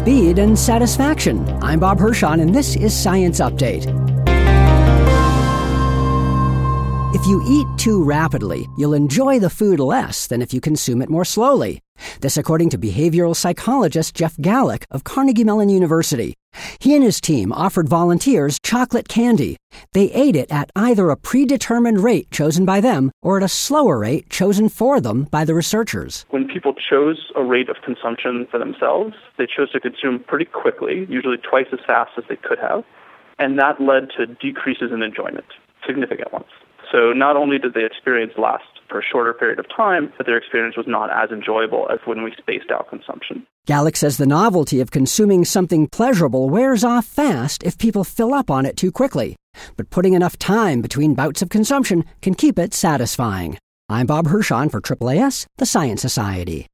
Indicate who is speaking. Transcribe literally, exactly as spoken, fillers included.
Speaker 1: speed and satisfaction. I'm Bob Hirschon, and this is Science Update. If you eat too rapidly, you'll enjoy the food less than if you consume it more slowly. This according to behavioral psychologist Jeff Gallek of Carnegie Mellon University. He and his team offered volunteers chocolate candy. They ate it at either a predetermined rate chosen by them or at a slower rate chosen for them by the researchers.
Speaker 2: When people chose a rate of consumption for themselves, they chose to consume pretty quickly, usually twice as fast as they could have, and that led to decreases in enjoyment, significant ones. So not only did the experience last for a shorter period of time, but their experience was not as enjoyable as when we spaced out consumption.
Speaker 1: Gallek says the novelty of consuming something pleasurable wears off fast if people fill up on it too quickly. But putting enough time between bouts of consumption can keep it satisfying. I'm Bob Hirschon for A A A S, the Science Society.